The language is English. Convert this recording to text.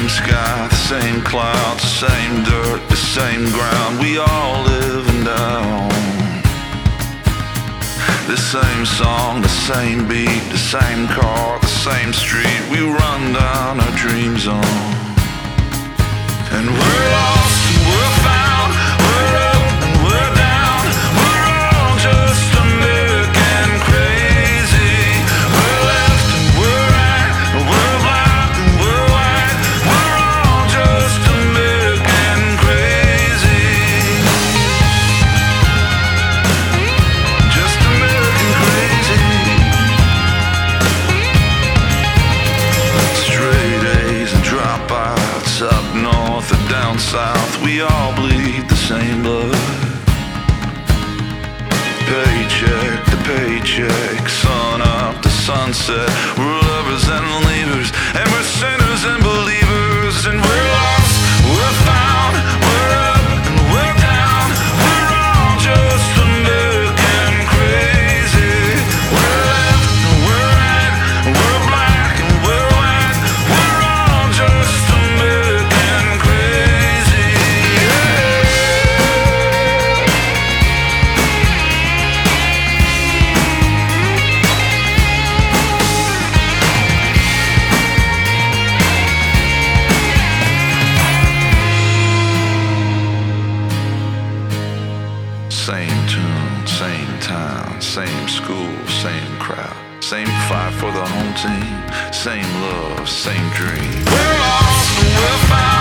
same sky, the same clouds, the same dirt, the same ground. We all live and die on the same song, the same beat, the same car, the same street. We run down our dreams on, and we're lost and we're found. We're up and we're down. We're all just American crazy. We're left and we're right. We're black and we're white. We're all just American crazy. Just American crazy. Straight A's and dropouts, up north or down south, we all bleed the same blood. Paycheck to paycheck, sun up to sunset. We're lovers and leavers, and we're sinners and believers. And we're lost, we're found, we're up and we're down. We're all just American crazy. We're left and we're right, we're black and we're white. We're all just American crazy. Same tune, same town, same school, same crowd. Same fight for the home team, same love, same dream. We're lost and we're found.